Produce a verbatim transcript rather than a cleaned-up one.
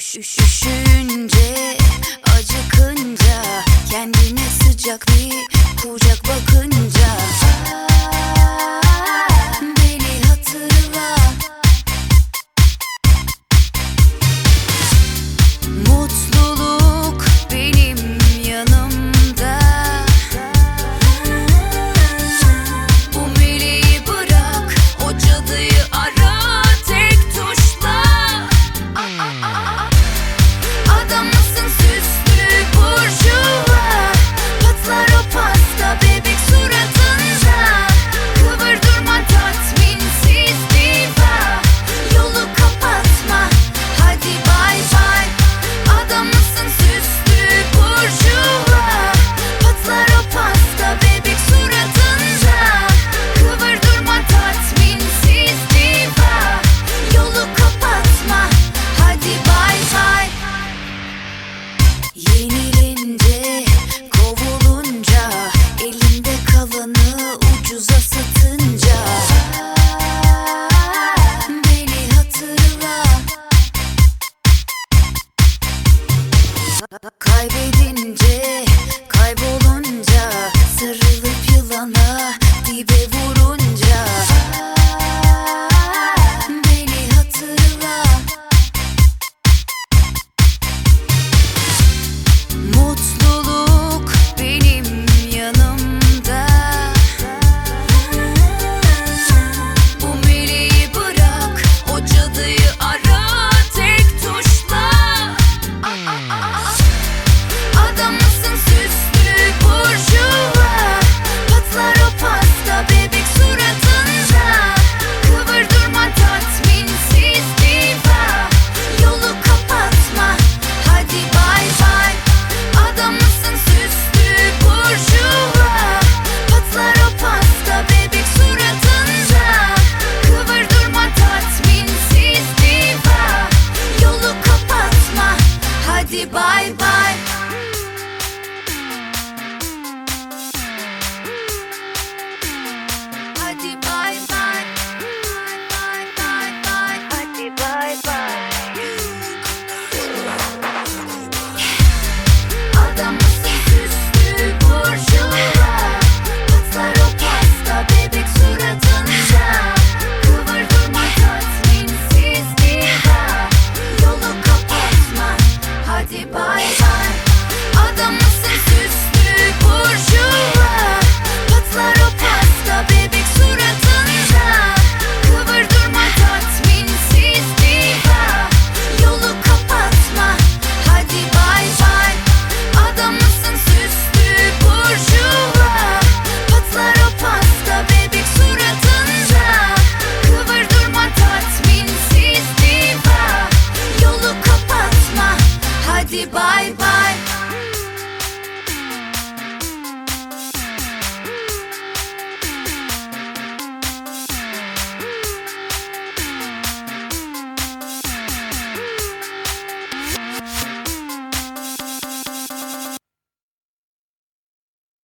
Üşüşünce, acıkınca, kendine sıcak bir kucak bakınca beni hatırla. Mutluluk benim yanımda. Bu meleği bırak, o cadıyı ara tek tuşla. Adam mısın süslü burjuva? Patlar o pasta bebek suratınca. Kıvırdırma tatminsiz diva, yolu kapatma hadi bay bay. Adam mısın süslü burjuva? Patlar o pasta bebek suratınca. Kıvırdırma tatminsiz diva, yolu kapatma hadi bay bay. Yenilince, kovulunca, elinde kalanı ucuza satınca beni hatırla. Kaybedince, kaybolunca